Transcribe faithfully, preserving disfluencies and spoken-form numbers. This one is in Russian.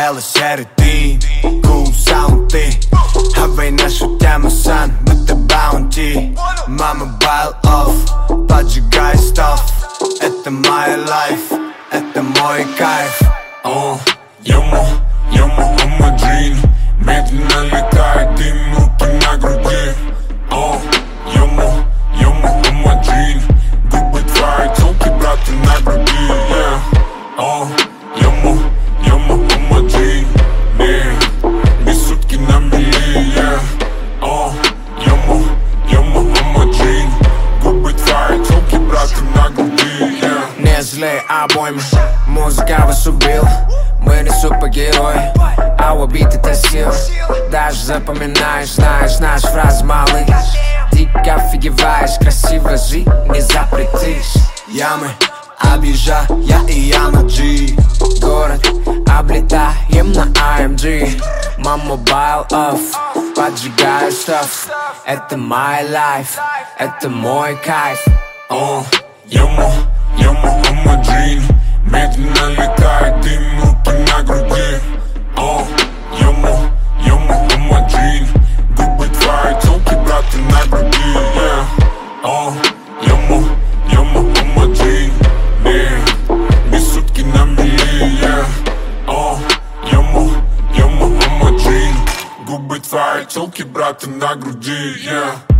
Ela середин, cool sound ты. Хавай нашу тему, сан, будто баунти. Мама bail off, поджигай stuff. Это моя life, это мой кайф. О, йомо, йомо, ома джин. Медленно летает дым, руки на груди. О, йомо, йомо, ома джин. Губы твои, телки, браты, на груди, yeah. О, йомо, йомо, ома джин. Не, без сутки на мили, yeah. О, йомо, йомо, ома джин. Губы твои, телки, браты, на груди, yeah. Не злей обоймы, музыка вас убила. Мы не супергерои, а убит это сила. Даже запоминаешь, знаешь наши фразы, малый. Дико офигеваешь, красиво жить не запретишь. Ямы объезжаю, я и я на G. Город облетаем на эй эм джи. Мама bail off, поджигаю stuff. Это my life, это мой кайф. О, йомо, йомо, ома джин. Медленно летает дым, руки на груди. О, йомо, йомо, ома джин. Губы твои, телки, браты, на груди, yeah. О, йомо, йомо, ома джин. Не, без сутки на мили, yeah. О, йомо, йомо, ома джин. Губы твои, телки, браты, на груди, yeah.